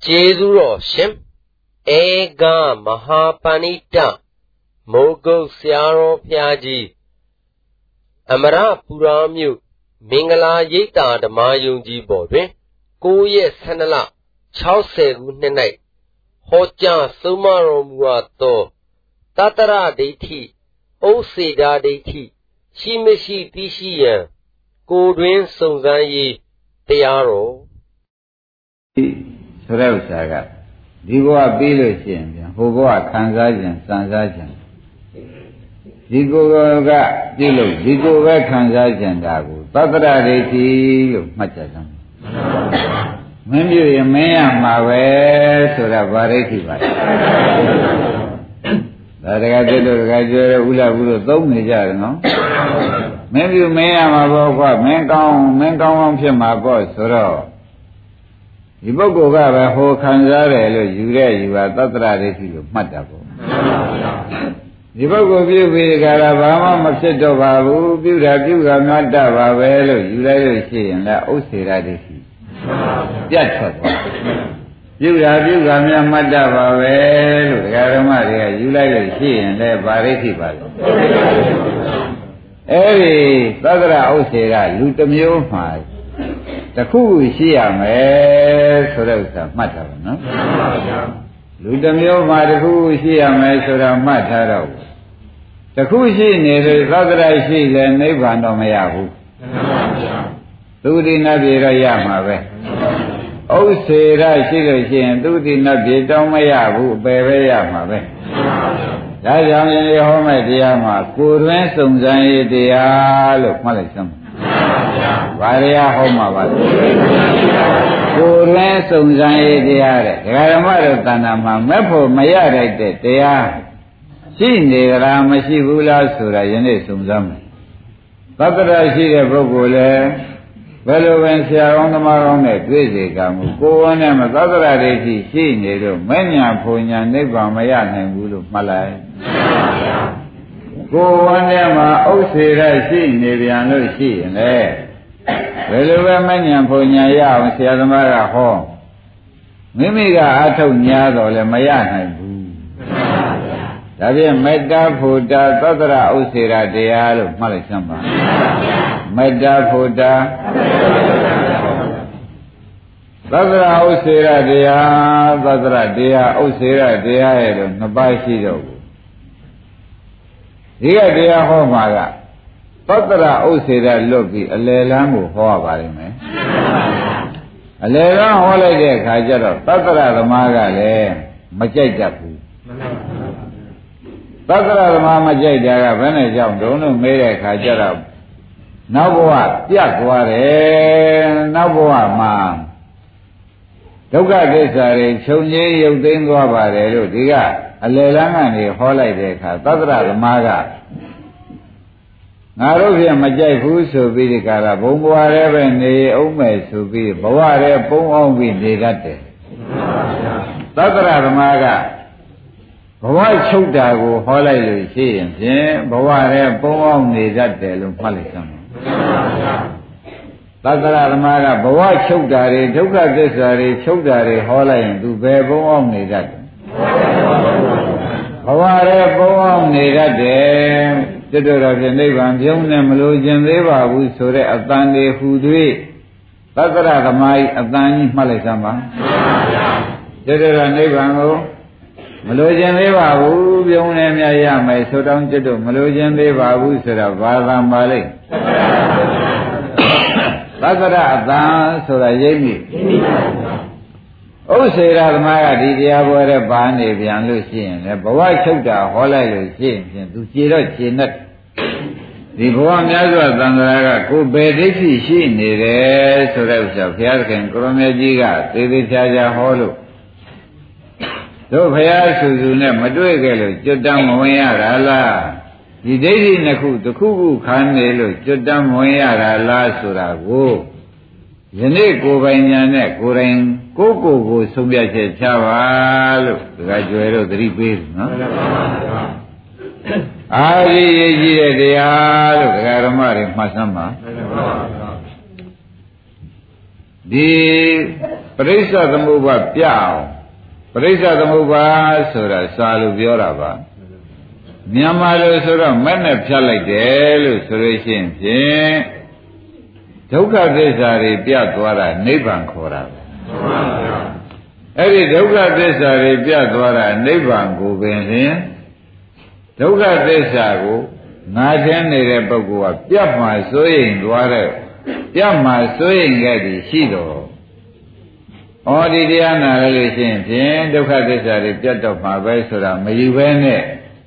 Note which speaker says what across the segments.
Speaker 1: Jezuro Shim Ega Mahapanita Mogo Siaro Piaji Amara Puramyu Mingala Yeta the Mayunji Bodwe Koye Sanala Chause Gunenai Hoja Sumaro Muato Tatara Deiti Oseda Deiti Shimeshi Tishiya Godwin Songayi Tearo
Speaker 2: Surausaga Digoa Bilusin, Hogoa Kanzajan, Sanzajan Digoga Dilu, Digoga Kanzajan Dagu, Tatara Deiti, Machazam. When you may have my way to the variety by that I did a Ula Ulu Domijar, no? Maybe you may have a book, men come my boy, Soro. Ibogo Gaba, Ho Kanzare, you are Tatra Deiti, Matabo. Ibogo View, Garabama, Macedo Babu, Buda, Mata, Velo, you let see, and that Osira Deiti. That's what you have Madava, Garamari, you like to see and let Bariti. Every Sadra Osera, Lutamio, the Ku Siam, Sorasa, Matava, no? Lutamio, Madaku Siam, Sora Mataro. The Kushi near Sadra Shi and Nevano Mayahu. Tudi Nabira Yama. Oh, say that she and Tudi Nabita Mayabu, Bebe Yama. That young home at Yama, Kurven Sumzai, the Alo Malisam. Varia Homa. Kurven Sumzai, the Are. Garamara Tanama, Mepo Mayare, they are. She near Ramashivula Sura, Yene Sumzam. Papa, she a Bogule. Well, when she are on the Marone, Grizzly Gamu, go on and a Zadra Reti, she needle, Manya Punya, Neva Mayan and Gulu Malay. Go on them, Osira, she, Neviano, she, and there. Well, when Manya Punya Yam, she had a Mara home. Mimiga Ato Nyado, Le Mayan and Gulu. Davi Medda Puda, Zadra Osira, de Alo, Malisamba. Medda Puda. Badra Osira Dea, Badra Dea, Osira Dea, Nabashido. Here Dea Homaga. Badra Osira Loki, a Lelangu Hoabarime. A Lelan holiday Kajaro, Badra the Maga Le, Majajapu. Badra the Mama Jajaga, Venajam, don't made a Kajara. Naboa, Yakware, Naboa, Ma. Doga Desare, Chonye, you think about it, Diga, a Lelangani, holiday, Tadra, the Maga. Narovia Majai Fuso, Vidikara, Bumbuare, and the Ome, to be Baware, Bum, we did that. Tadra, the Maga. Bawai Chuta, holiday, she and Baware, Bum, we did that, Lumpalism. Tadara Maga, Bawa Chokdari, Joka Desari, Chokdari, Hola, do Bebo Omni that. Baware Boamni that day, the door of the Nevan, Jumna Melujan Leva, who saw it at Dande Hudri. Tadara Mai at Dani Malisama. The door of Nevan, Melujan Leva, who Yonamia Yama, so down to do Melujan Leva, who said a Valam Malik. Badara Adan Sura Yemi. Oh, say that Maya Didia were a band if young Lucian, a boy took the Hola Lucian to Chiro Chinat. The Boam Yazwa Dandara could be the she needed so that Fiat and Chromia Giga, David Jaja Holo. So Fiat Suzuna Maduegalo, Jodam Moya Rala. The daisy Naku, the Kugu Kanelo, Jodam Moya Rala Surago. The neck over in your neck, Goring, Coco, Subia Chaval, graduate 3 days, no? Ari, they are Garamari Masama. ဒီပရိစ္ဆသမုပ္ပါပြအောင်ပရိစ္ဆသမုပ္ပါဆိုတာစာလို့ပြောတာပါမြန်မာလိုဆိုတော့မဲ့နဲ့ဖြတ်လိုက်တယ်လို့ဆိုလို့ရှိရင်ဖြင့်ဒုက္ခသစ္စာတွေပြတ်သွားတာနိဗ္ဗာန်ခေါ်တာပဲအဲ့ဒီဒုက္ခသစ္စာတွေပြတ်သွားတာနိဗ္ဗာန်ကိုပင်လျှင်ဒုက္ခသစ္စာကိုငါချင်းနေတဲ့ပုဂ္ဂိုလ်ကပြတ်မှစိုးရိမ်သွားတဲ့ပြတ်မှစိုးရိမ်ခဲ့သည်ရှိတော့ဩဒီတရားနာရလို့ရှိရင်ဖြင့်ဒုက္ခသစ္စာတွေပြတ်တော့မှာပဲဆိုတာမယူဘဲနဲ့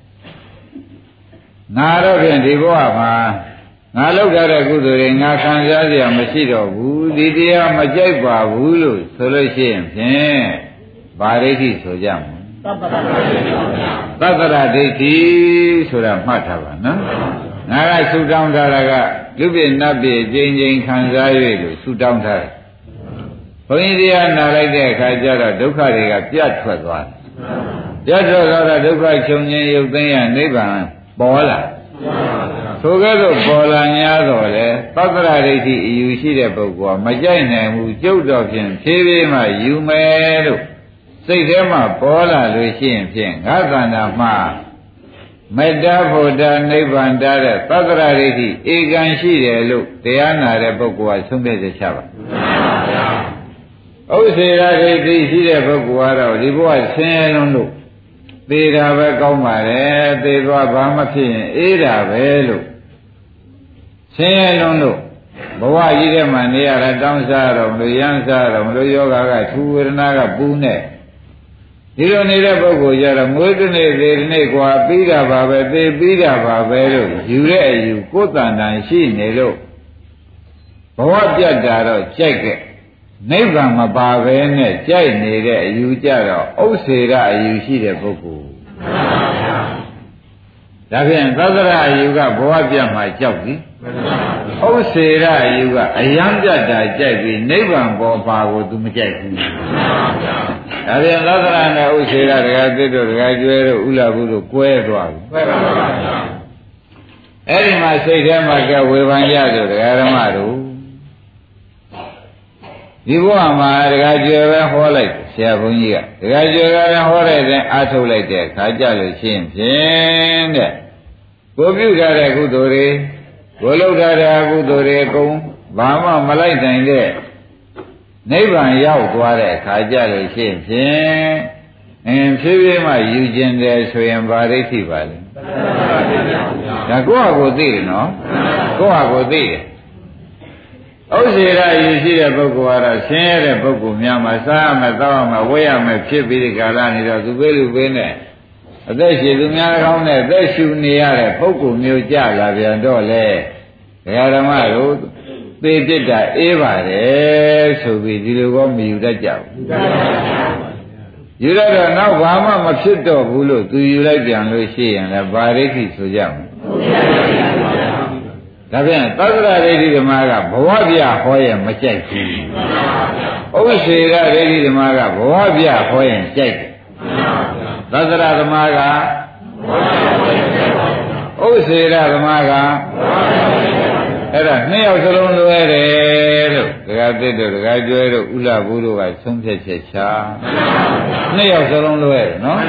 Speaker 2: ငါတော့ဖြင့်ဒီဘဝမှာငါလုပ်ထားတဲ့ကုသိုလ်တွေငါခံစားရမရှိတော့ဘူးဒီတရားမကြိုက်ပါဘူးလို့ဆိုလို့ရှိရင်ဖြင့်ဗာရိဋ္ဌိဆိုကြမှာသတ္တရဒိဋ္ဌိဆိုတာမှတ်ထားပါနော်ငါကဆူတောင်းထားတာကလူပြည့်နတ်ပြည့်ကျင်းချင်းခံစားရလို့ဆူတောင်းထားတယ်ဘုန်းကြီးတရားနာလိုက်တဲ့အခါကျတော့ဒုက္ခတွေကပြတ်ထွက်သွားတယ်ပြတ်ထွက်သွားတော့ဒုက္ခချုပ်ခြင်းရုပ်သိမ်းရနိဗ္ဗာန်ပေါ်လာဆိုကြတော့ပေါ်လာများတော့လေသတ္တရဒိဋ္ဌိအယူရှိတဲ့ပုဂ္ဂိုလ်ကမကြိုက်နိုင်ဘူးကျုပ်တော်ဖြင့်ဖြည်းဖြည်းမှယူမယ်လို့စိတ်ထဲမှာပေါ်လာလို့ရှိရင်ဖြင့်ငါသန္တာမှာမေတ္တာဖို့တာနိဗ္ဗာန်တာတဲ့သတ္တရဒိဋ္ဌိဧကံရှိတယ်လို့တရားနာတဲ့ပုဂ္ဂိုလ်ကဆုံးဖြတ်ချက်ချပါဥစ္စေရဒိဋ္ဌိရှိတဲ့ပုဂ္ဂိုလ်ကတော့ဒီဘဝဆင်းရဲလုံးလို့သေတာပဲကောင်းပါလေသေသွားဘာမှဖြစ်ရင်အေးတာပဲလို့ဆင်းရဲလုံးလို့ဘဝကြီးထဲမှာနေရတာတောင်းစားတော့မလို့ရမ်းစားတော့မလို့ယောဂကထူဝေဒနာကပူနေဒီလိုနေတဲ့ပုဂ္ဂိုလ်ကြတော့မွေးတစ်နေ့သေတစ်နေ့กว่าပြီးတာပါပဲသေပြီးတာပါပဲလို့ယူတဲ့အယူကိုယ်တန်တန်ရှိနေလို့ဘဝပြတ်တာတော့ကြိုက်ခဲ့နိဗ္ဗာန်မပါပဲနဲ့ကြိုက်နေတဲ့အယူကြတော့ဥစ္စေရအယူရှိတဲ့ပုဂ္ဂိုလ်ဒါဖြင့်သတ္တရအယူကဘဝပြတ်မှကြောက်ပြီဥစ္စေရအယူကအယံပြတ်တာကြိုက်ပြီးနိဗ္ဗာန်ပေါ်ပါကိုသူမကြိုက်ဘူးဒါဖြင့်သတ္တရနဲ့ဥစ္စေရဒကာသစ်တို့ဒကာကျွဲတို့ဥလာဘူးတို့ကွဲသွားပြီအဲ့ဒီမှာစိတ်ထဲမှာကဝေဖန်ကြဆိုဒကာဓမ္မတို့ဒီဘဝမှာဒကာကျွယ်ပဲဟောလိုက်ဆရာဘုန်းကြီးကဒကာကျွယ်ကလည်းဟောတဲ့တဲ့အားထုတ်လိုက်တဲ့ခါကြလို့ရှိရင်ဖြင့်တဲ့ကိုပြုထားတဲ့ကုသိုလ်တွေကိုလုပ်ထားတဲ့ကုသိုလ်တွေအကုန်ဘာမှမလိုက်နိုင်တဲ့နိဗ္ဗာန်ရောက်သွားတဲ့ခါကြလို့ရှိရင်ဖြင့်ဖြည်းဖြည်းမှယူခြင်းတယ်ဆိုရင်ဗာရိဋ္ဌိပါလေဒါကိုယ့်ဟာကိုယ်သိတယ်နော်ကိုယ့်ဟာကိုယ်သိတယ်ဥစ္စေရယူရှိတဲ့ပုဂ္ဂိုလ်ကတော့ဆင်းရဲတဲ့ပုဂ္ဂိုလ်များမှာစားရမယ်တောက်ရမယ်ဝဲရမယ်ဖြစ်ပြီးဒီကာလနေတော့သူပေးလူပေးနဲ့အသက်ရှင်သူများကောင်းတဲ့အသက်ရှူနေရတဲ့ပုဂ္ဂိုလ်မျိုးကြလာပြန်တော့လေဒကာဓမ္မတို့သေပြစ်တာအေးပါတယ်ဆိုပြီးဒီလိုကောမယူတတ်ကြဘူးယူရတော့နောက်ဘာမှမဖြစ်တော့ဘူးလို့သူယူလိုက်ပြန်လို့ရှိရင်လည်းဗာရိဋ္ဌိဆိုကြမယ်ဒါပြန်သတ္တရဒိဋ္ဌိဓမ္မကဘဝပြဟောရင်မကြိုက်ဘူးဥစ္စေရဒိဋ္ဌိဓမ္မကဘဝပြဟောရင်ကြိုက်တယ်သတ္တရဓမ္မကဥစ္စေရဓမ္မကအဲ့ဒါနှစ်ယောက်စလုံးလွဲတယ်လို့ဒကာသစ်တို့ဒကာကျွဲတို့ဥလဘူးတို့ကဆုံးဖြတ်ချက်ချနှစ်ယောက်စလုံးလွဲတယ်နော်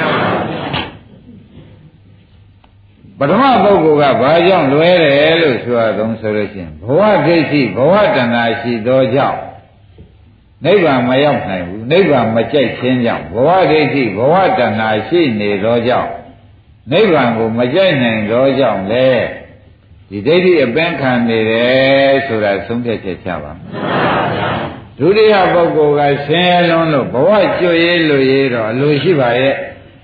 Speaker 2: ပထမပုဂ္ဂိုလ်ကဘာကြောင့်လွဲတယ်လို့ဆိုရအောင်ဆိုလို့ရှိရင်ဘဝဒိဋ္ဌိဘဝတဏှာရှိသောကြောင့်နိဗ္ဗာန်မရောက်နိုင်ဘူးနိဗ္ဗာန်မကြိုက်ခြင်းကြောင့်ဘဝဒိဋ္ဌိဘဝတဏှာရှိနေသောကြောင့်နိဗ္ဗာန်ကိုမကြိုက်နိုင်သောကြောင့်လေဒီဒိဋ္ဌိအပင်ခံနေတယ်ဆိုတာဆုံးဖြတ်ချက်ချပါဒုတိယပုဂ္ဂိုလ်ကဆင်းရဲလွန်းလို့ဘဝကျွတ်ရေးလို့ရေးတော့အလိုရှိပါရဲ့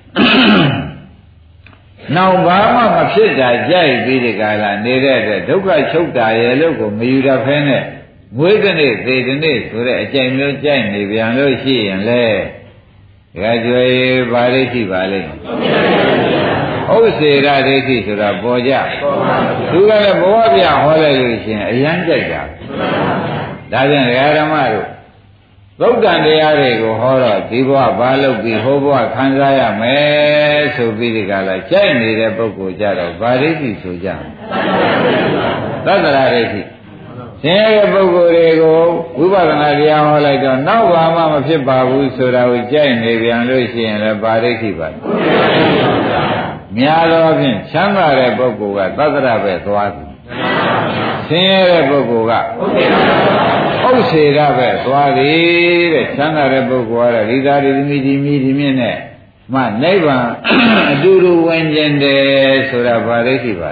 Speaker 2: နောက်ဘာမှမဖြစ်တာကြိုက်ပြီးဒီကလာနေတဲ့အတွက်ဒုက္ခချုပ်တာရဲ့လို့ကိုမယူတတ်ဖဲနဲ့မွေးတဲ့နေ့သေတဲ့နေ့ဆိုတဲ့အကြိမ်မျိုးကြိုက်နေပြန်လို့ရှိရင်လေဒါကြွယ်ဗာရိဋ္ဌိပါလိမ့်ဥစ္စေရဒိဋ္ဌိဆိုတာပေါ်ကြသူကလည်းဘဝပြဟောလိုက်လို့ရှိရင်အယမ်းကြိုက်တာဒါပြန်ဒကာဓမ္မတို့သုတ်တန်တရားတွေကိုဟောတော့ဒီဘဝဘာလုပ်ပြီးဟိုဘဝခံစားရမယ်ဆိုပြီးဒီကလာကြိုက်နေတဲ့ပုဂ္ဂိုလ်ကြတော့ဗာရိဋ္ဌိဆိုကြသတ္တရဒိဋ္ဌိဆင်းရဲတဲ့ပုဂ္ဂိုလ်တွေကိုဝိပဿနာတရားဟောလိုက်တော့နောက်ဘာမှမဖြစ်ပါဘူးဆိုတာကိုကြိုက်နေပြန်လို့ရှိရင်လည်းပါရိဋ္ဌိပါများသောဖြင့်ချမ်းသာတဲ့ပုဂ္ဂိုလ်ကသတ္တရပဲသွားသည်ဆင်းရဲတဲ့ပုဂ္ဂိုလ်ကဥစ္စေရပဲသွားသည်တဲ့ချမ်းသာတဲ့ပုဂ္ဂိုလ်ကတော့ဒီသားဒီသမီးဒီမိဒီမြင့်နဲ့မှနိဗ္ဗာန်အတူတူဝင်ကျင်တယ်ဆိုတာပါရိဋ္ဌိပါ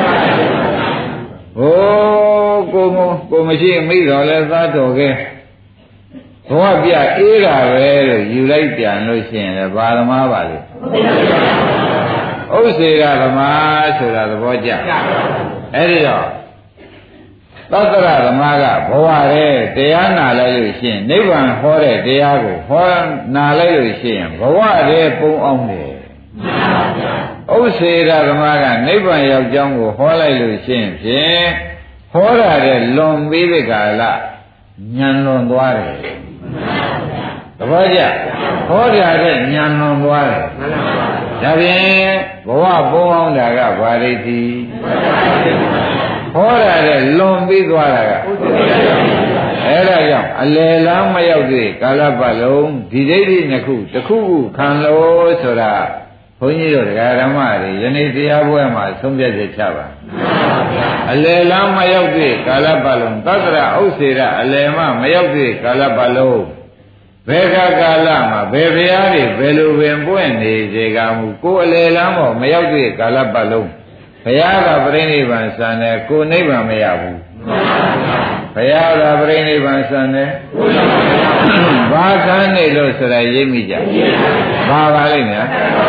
Speaker 2: ဟိုကိုမရှိမိတော်လဲသားတော်ကဲဘဝပြအေးတာပဲလို့ယူလိုက်ပြန်လို့ရှိရင်လည်းဘာသမားပါလဲဥစ္စေရသမားဆိုတာသဘောကျအဲ့ဒီတော့သတ္တရသမားကဘဝရဲ့တရားနာလိုက်လို့ရှိရင်နိဗ္ဗာန်ဟောတဲ့တရားကိုဟောနာလိုက်လို့ရှိရင်ဘဝရဲ့ပုံအောင်တယ်ဥစ္စေရသမားကနိဗ္ဗာန်ရောက်ကြောင်းကိုဟောလိုက်လို့ရှိရင်ဖြင့်ဟောရတဲ့လွန်ပြီးတဲ့ကာလဉာဏ်လွန်သွားတယ်သဘောကျဟောရတဲ့ဉာဏ်လွန်သွားတယ်ဒါဖြင့်ဘဝပုံအောင်တာကဗာရိတိဟောရတဲ့လွန်ပြီးသွားတာကအဲ့ဒါကြောင့်အလယ်လမ်းမရောက်သေးကာလပတ်လုံးဒီဒိဋ္ဌိနှစ်ခုတစ်ခုခုခံလို့ဆိုတာဘုန်းကြီးတို့တရားဓမ္မတွေယနေ့တရားပွဲမှာဆုံးဖြတ်ချက်ချပါအလယ်လမ်းမရောက်သေးကာလပတ်လုံးသတ္တရဥစ္စေရအလယ်မှမရောက်သေးကာလပတ်လုံးဘယ်ကာလမှာဘယ်ဘုရားတွေဘယ်လိုပင်ပွင့်နေစေကမူကိုယ်အလယ်လမ်းပေါ်မရောက်သေးကာလပတ်လုံးဘုရားကပြိဋိဘံစံတယ်ကိုနိဗ္ဗာန်မရဘူးဘုရားကပြိဋိဘံစံတယ်ဘာခံနေလို့ဆိုတာရိပ်မိကြဘာပါလိမ့်များ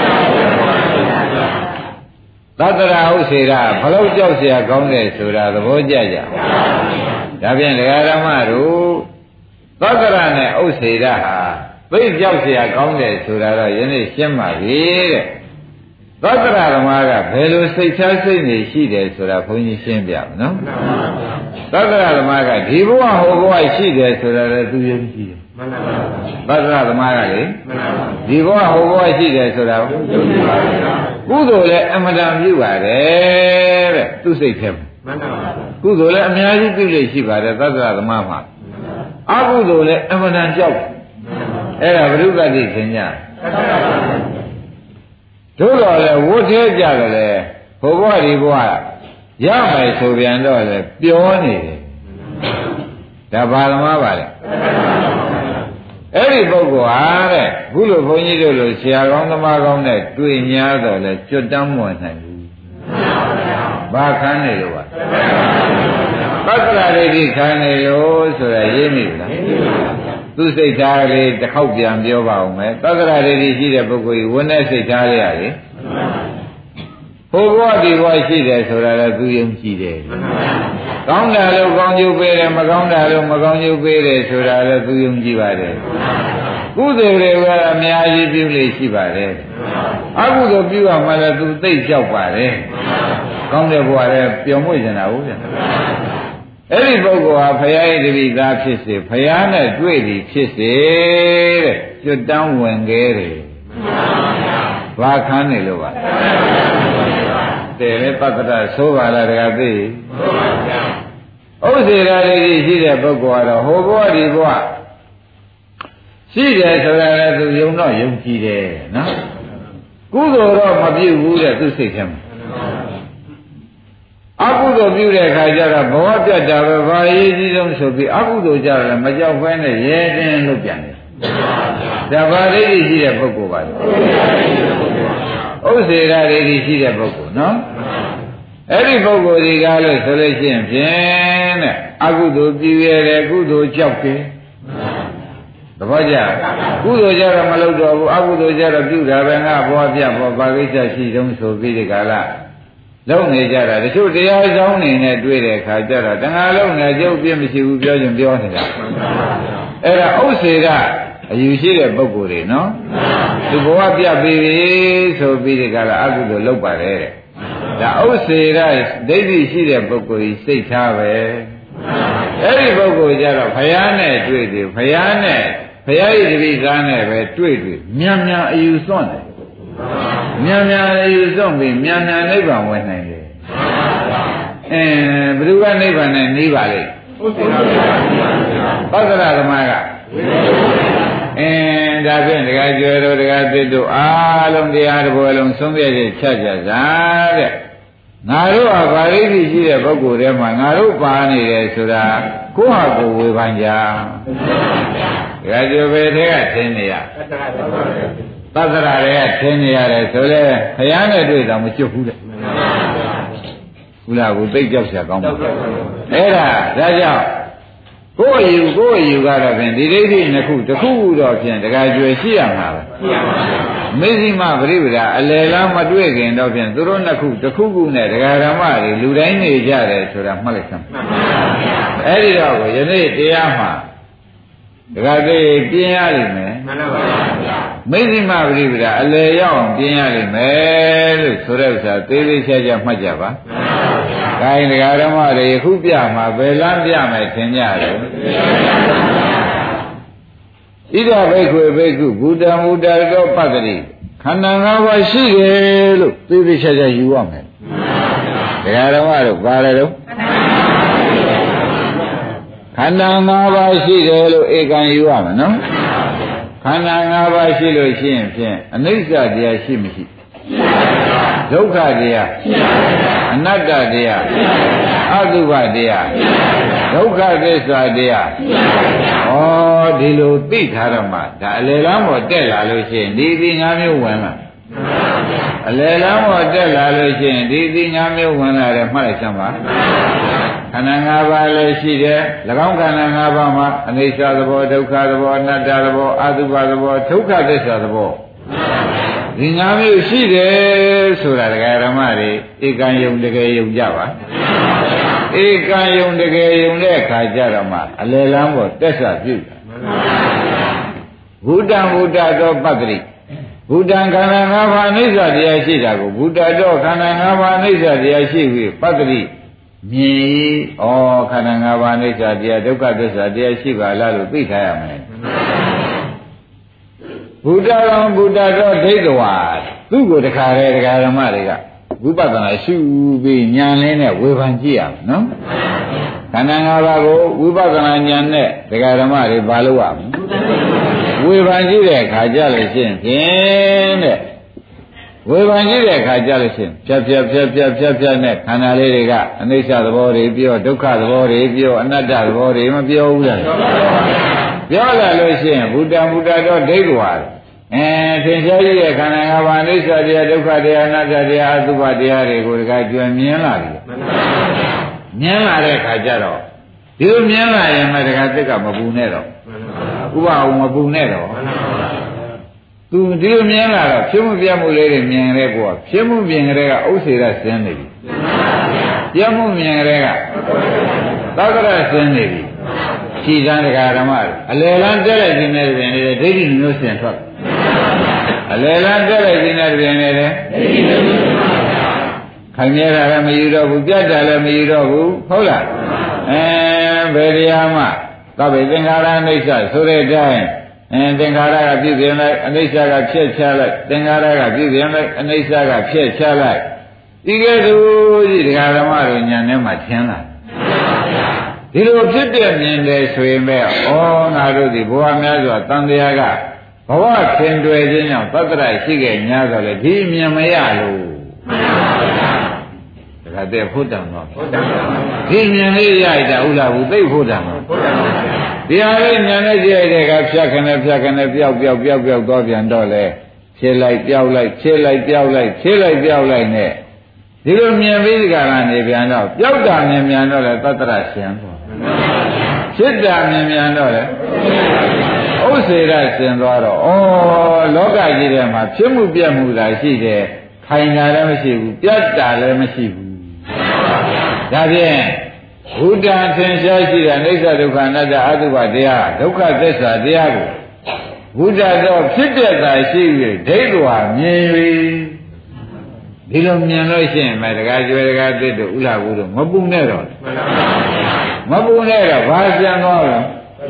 Speaker 2: သတ္တရာဥစ္စေရဘလို့ကြောက်เสียကောင်းတယ်ဆိုတာသဘောကျကြဒါဖြင့်ဒကာဓမ္မတို့သတ္တရာနဲ့ဥစ္စေရဟာသိကြောက်เสียကောင်းတယ်ဆိုတာတော့ယနေ့ရှင်းပါပြီတဲ့သတ္တရဓမ္မကဘယ်လိုစိတ်ထားစိတ်နေရှိတယ်ဆိုတာဘုန်းကြီးရှင်းပြမယ်နော်သတ္တရဓမ္မကဒီဘဝဟိုဘဝရှိတယ်ဆိုတာလည်းသူယုံကြည်တယ်သတ္တရဓမ္မကလေဒီဘဝဟိုဘဝရှိတယ်ဆိုတာယုံကြည်ပါဘူးကုသိုလ်လည်းအမှန်တန်ပြုပါတယ်တဲ့သူစိတ်ထဲမှာကုသိုလ်လည်းအများကြီးပြုလို့ရှိပါတယ်သတ္တရဓမ္မမှာအကုသိုလ်လည်းအမှန်တန်ကြောက်အဲ့ဒါဘုရုကတိသင်ညာတို့တော့လေဝတ်သေးကြတယ်လေဘုဘဝဒီဘဝရမယ်ဆိုပြန်တော့လေပြောနေတယ်ဒါဘာသမားပါလဲအဲ့ဒီပုဂ္ဂိုလ်ဟာတဲ့ခုလိုဘုန်းကြီးတို့လိုဆရာကောင်းသမားကောင်းနဲ့တွေ့냐တော့လေကျွတ်တမ်းမဝင်နိုင်ဘူးဘာခံနေလို့ပါသတ္တရာဒိဋ္ဌိခံနေလို့ဆိုတာရင်းမိလားသူစိတ်ထားလေးတစ်ခေါက်ပြန်ပြောပါဦးမယ်သတ္တရာဒိဋ္ဌိရှိတဲ့ပုဂ္ဂိုလ်ကြီးဝိနည်းစိတ်ထားလေးရတယ်ဟိုဘဝဒီဘဝရှိတယ်ဆိုတာလည်းသူယုံကြည်တယ်ကောင်းတာလို့ကောင်းကျိုးပေးတယ်မကောင်းတာလို့မကောင်းကျိုးပေးတယ်ဆိုတာလည်းသူယုံကြည်ပါတယ်ကုသိုလ်တွေကအများကြီးပြုလို့ရှိပါတယ်အကုသိုလ်ပြုရမှလည်းသူသိကြောက်ပါတယ်ကောင်းတဲ့ဘဝလည်းပျော်မွေ့နေတာဟုတ်ဗျာအဲ့ဒီပုဂ္ဂိုလ်ဟာဘုရားရဲ့တပည့်သားဖြစ်စေဘုရားနဲ့တွေ့သည်ဖြစ်စေတဲ့ကျွတ်တန်းဝင်ခဲ့တယ်ဘာခံနေလို့ပါတဲ့လေပတ္တရဆိုးပါလားတကားသိဥစ္စေရာလေးရှိတဲ့ပုဂ္ဂိုလ်ကတော့ဟိုဘဝဒီဘဝရှိတယ်ဆိုတာလည်းသူယုံတော့ယုံကြည်တယ်နော်ကုသိုလ်တော့မပြုဘူးတဲ့သူစိတ်ထဲမှာအကုသိုလ်ပြုတဲ့အခါကျတော့ဘဝပြတ်တာပဲဘာအရေးကြီးဆုံးဆိုပြီးအကုသိုလ်ကြတယ်မကြောက်ဘဲနဲ့ရဲတင်းလို့ပြန်တယ်ဒါဘာဒိဋ္ဌိရှိတဲ့ပုဂ္ဂိုလ်ပါလဲဥစ္စေရဒိဋ္ဌိရှိတဲ့ပုဂ္ဂိုလ်နော်အဲ့ဒီပုဂ္ဂိုလ်ဒီကားလို့ဆိုလို့ရှိရင်ဖြင့်တဲ့အကုသိုလ်ပြုရတဲ့ကုသိုလ်ကြောက်တယ်သဘောကျကုသိုလ်ကြတော့မလုပ်တော့ဘူးအကုသိုလ်ကြတော့ပြုတာပဲငါဘောပြဘောပါကိစ္စရှိတုံးဆိုပြီးဒီကာလလုံးနေကြတာတချို့တရားဆောင်နေနဲ့တွေ့တဲ့အခါကျတော့တဏှာလုံးနဲ့ကျုပ်ပြည့်မရှိဘူးပြောရင်ပြောနေတာအဲ့ဒါဥစ္စေကအယူရှိတဲ့ပုဂ္ဂိုလ်တွေနော်သူဘဝပြပြီဆိုပြီးဒီကလာအကုသိုလ်လုပ်ပါတယ်တဲ့ဒါဥစ္စေရဒိဋ္ဌိရှိတဲ့ပုဂ္ဂိုလ်ကြီးစိတ်ထားပဲအဲ့ဒီပုဂ္ဂိုလ်ကြတော့ဘုရားနဲ့တွေ့တယ်ဘုရားရဲ့တပည့်သားနဲ့ပဲတွေ့မြန်အယူစွန့်တယ်မြန်အယူစွန့်ပြီးမြန်နိဗ္ဗာန်ဝင်နိုင်တယ်ဘယ်သူကနိဗ္ဗာန်နဲ့နှီးပါလိမ့်ပတ္တရဓမ္မကဒါဖြင့်တရားကျွဲတို့တရားသစ်တို့အားလုံးတရားတစ်ပွဲလုံးဆုံးဖြတ်ချက်ချကြစားတဲ့ငါတို့ဟာဗာရိတိရှိတဲ့ပုဂ္ဂိုလ်တွေမှာငါတို့ပါနေတယ်ဆိုတာကိုယ့်ဟာကိုယ်ဝေဖန်ကြတရားကျွဲပဲတဲ့ကသင်နေရပတ္တရတွေကသင်နေရတယ်ဆိုလဲခရမ်းနဲ့တွေ့တော့မကျွတ်ဘူးတဲ့ဘုရားကိုသိကြောက်เสียကောင်းပါအဲ့ဒါကြောင့်ကိုယ်ယူကတော့ဖြင့်ဒီဒိဋ္ဌိနှစ်ခုတစ်ခုတော့ဖြင့်တရားကျွယ်ရှိရမှာပဲမေဇိမပရိပဒါအလယ်လားမတွေ့ခင်တော့ဖြင့်သူတို့နှစ်ခုတစ်ခုခုနဲ့တရားဓမ္မတွေလူတိုင်းနေကြတယ်ဆိုတာမှတ်လိုက်စမ်းအဲ့ဒီတော့ယနေ့တရားမှာတရားသိပြင်းရလိမ့်မယ်မှန်ပါဗျာမေဇိမပရိပဒါအလယ်ရောက်အောင်ပြင်းရလိမ့်မယ်လို့ဆိုတဲ့ဥစ္စာသေးသေးချာချာမှတ်ကြပါကိုင်းတရားဓမ္မတွေယခုပြမှာဘယ်လမ်းပြမယ်ထင်ကြတယ်ဣဒဘိက္ခွေဘိက္ခုဘုဒ္ဓံဘုဒ္ဓတောပတ္တိခန္ဓာ၅ပါးရှိတယ်လို့သိသိချာချာယူရမယ်တရားဓမ္မတို့ပါတယ်တော့ခန္ဓာ၅ပါးရှိတယ်လို့ဧကံယူရမယ်နော်ခန္ဓာ၅ပါးရှိလို့ရှိရင်ဖြင့်အနိစ္စတရားရှိမရှိဒုက္ခတရားအနတ္တတရားအတုပတရားဒုက္ခသစ္စာတရားဩဒီလိုသိထားရမှာဒါအလယ်လမ်းပေါ်တက်လာလို့ရှိရင်ဒီ၅မျိုးဝင်လာအလယ်လမ်းပေါ်တက်လာလို့ရှိရင်ဒီ၅မျိုးဝင်လာတယ်မှတ်လိုက်စမ်းပါခန္ဓာ၅ပါးလည်းရှိတယ်၎င်းခန္ဓာ၅ပါးမှာအနိစ္စသဘောဒုက္ခသဘောအနတ္တသဘောအတုပသဘောဒုက္ခသစ္စာသဘောဒီ၅မျိုးရှိတယ်ဆိုတာတရားဓမ္မတွေဧကံယုံတကယ်ယုံကြပါဧကံယုံတကယ်ယုံတဲ့အခါကျတော့မှအလယ်လမ်းပေါ်တက်ဆပြုဘုဒ္ဓံဘုဒ္ဓတောပတ္တိဘုဒ္ဓံခန္ဓာ၅ပါးအနိစ္စတရားရှိတာကိုဘုဒ္ဓတောခန္ဓာ၅ပါးအနိစ္စတရားရှိပြီးပတ္တိမြင်ဩခန္ဓာ၅ပါးအနိစ္စတရားဒုက္ခသစ္စာတရားရှိပါလားလို့သိထားရမယ်ဘုဒ္ဓတော်ဘုဒ္ဓတော်ဒိဋ္ဌဝါသူ့ကိုတခါလေတရားဓမ္မတွေကဝိပဿနာရှုပြီးဉာဏ်လင်းနဲ့ဝေဖန်ကြည့်ရမယ်နော်ခန္ဓာ၅ပါးကိုဝိပဿနာဉာဏ်နဲ့တရားဓမ္မတွေဘာလို့ရမလဲဝေဖန်ကြည့်တဲ့အခါကျလို့ရှိရင်ဖြင့်တဲ့ဝေဖန်ကြည့်တဲ့အခါကျလို့ရှိရင်ဖြတ်နဲ့ခန္ဓာလေးတွေကအနိစ္စသဘောတွေပြောဒုက္ခသဘောတွေပြောအနတ္တသဘောတွေမပြောဘူးလားပြောလာလို့ရှိရင်ဘုဒ္ဓံဘုဒ္ဓတော်ဒိဋ္ဌဝါသင်္ချာကြီးရဲ့ခန္ဓာ၅ပါးအနိစ္စတရားဒုက္ခတရားအနတ္တတရားအသုဘတရားတွေကိုတခါကျွမ်းမြင်လာပြီမြင်လာတဲ့အခါကျတော့ဒီလိုမြင်လာရင်မှတခါသက်ကမပူနဲ့တော့ဥပအောင်မပူနဲ့တော့သူဒီလိုမြင်လာတော့ဖြစ်မှုပြမှုလေးတွေမြင်ရဲကောဖြစ်မှုမြင်ရဲကဥစ္စေရဆင်းနေပြီပြမှုမြင်ရဲကသောကရဆင်းနေပြီခြိတန်းတရားဓမ္မအလယ်လန်းတက်လိုက်ခြင်းနဲ့ပြင်နေတယ်ဒိဋ္ဌိမျိုးစင်ထွက်အလယ်လန်းတက်လိုက်ခြင်းနဲ့ပြင်နေတယ်ခိုင်မြဲတာလည်းမယူတော့ဘူးပြတ်တာလည်းမယူတော့ဘူးဟုတ်လားဘယ်တရားမှသဗ္ဗေသင်္ခါရအနိစ္စဆိုတဲ့အတိုင်းသင်္ခါရကပြည့်စုံလိုက်အနိစ္စကဖြည့်ချလိုက်သင်္ခါရကပြည့်စုံလိုက်အနိစ္စကဖြည့်ချလိုက်ဒီကဲ့သို့ကြီးတရားဓမ္မတို့ဉာဏ်ထဲမှာထင်လာဒီလိုဖြစ်ပြမြင်တယ်ဆိုရင်ပဲဩငါတို့ဒီဘဝများစွာတန်တရားကဘဝခင်တွယ်ခြင်းကြောင့်သတ္တရရှိခဲ့냐ဆိုလေဒီမြင်မရလို့ဒါကတည်းဖို့တံတော့ဒီမြင်လေးရတာဥလားဘူးသိဖို့တံတော့ဒီဟာလေးဉာဏ်နဲ့ကြည့်ရတဲ့ကဖြတ်ခနဲ့ပျောက်သွားပြန်တော့လေဖြစ်လိုက်ပျောက်လိုက်ဖြစ်လိုက်ပျောက်လိုက်ဖြစ်လိုက်ပျောက်လိုက်နဲ့ဒီလိုမြင်ပြီးဒီကရနေပြန်တော့ပျောက်တာမြင်ပြန်တော့လေသတ္တရရှင်သွားဖြစ်တာမြင်ပြန်တော့လေဥစ္စေရရှင်သွားတော့ဩလောကကြီးထဲမှာဖြစ်မှုပြတ်မှုသာရှိတယ်ခိုင်တာလည်းမရှိဘူးပြတ်တာလည်းမရှိဘူးဒါဖြင့်ဘုဒ္ဓံသင်္ချာရှိတဲ့အိဋ္ဌဒုက္ခအနတ္တအတုပတရားဒုက္ခသစ္စာတရားကိုဘုဒ္ဓတော့ဖြစ်တဲ့သာရှိ၍ဒိဋ္ဌဝါမြင်၍ဒီလိုမြင်လို့ရှိရင်မတကားကျွဲတကားသစ်တို့ဥလာဘူးတို့မပူနဲ့တော့မပူနဲ့တော့ဘာပြန်သွားလဲ